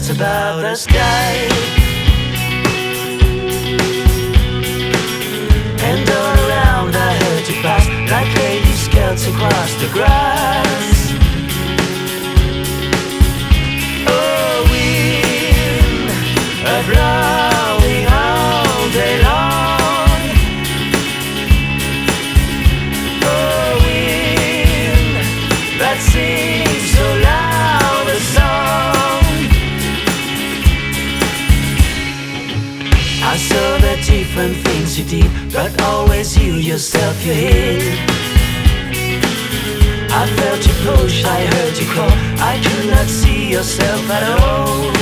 clouds above the sky. And all around I heard you pass, like lady skirts across the grass. Oh, wind, blowing all day long. Oh, wind, that sings so loud a song. I saw the different things you did, but always you yourself you hid. I felt you push, I heard you call, I could not see yourself at all.